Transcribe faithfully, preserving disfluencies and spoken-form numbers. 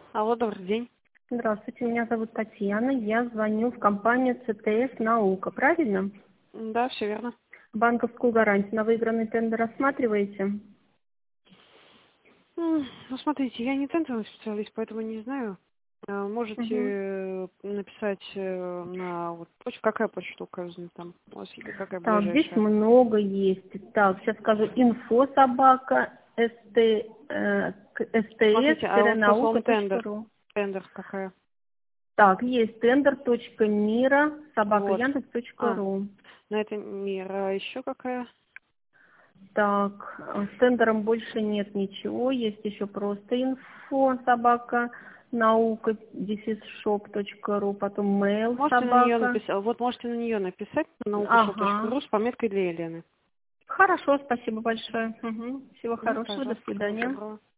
Алло, добрый день. Здравствуйте, меня зовут Татьяна. Я звоню в компанию цэ тэ эс «Наука», правильно? М, Да, все верно. Банковскую гарантию на выигранный тендер рассматриваете? М, Ну, смотрите, я не тендерный специалист, поэтому не знаю. Э, Можете Мгм. э, написать э, на вот почту. Какая почта указана там? У вас или какая Так, здесь ближайшая? много есть. Так, сейчас скажу. Инфо собака Смотрите, а вот по словам стс-наука точка тендер. ру. Тендер какая? Так, есть тендер.мира собака Вот. яндекс точка А, ру. на это мир. А еще какая? Так, э, с тендером больше нет ничего, есть еще просто инфо, собака, наука, дефисшоп точка ру, потом mail, Можете на нее собака. написать. Вот можете на нее написать на наукашоп точка Ага. ру с пометкой для Елены. Хорошо, спасибо большое. Мгм. Всего Мгм, хорошего, до пожалуйста, всего свидания. доброго.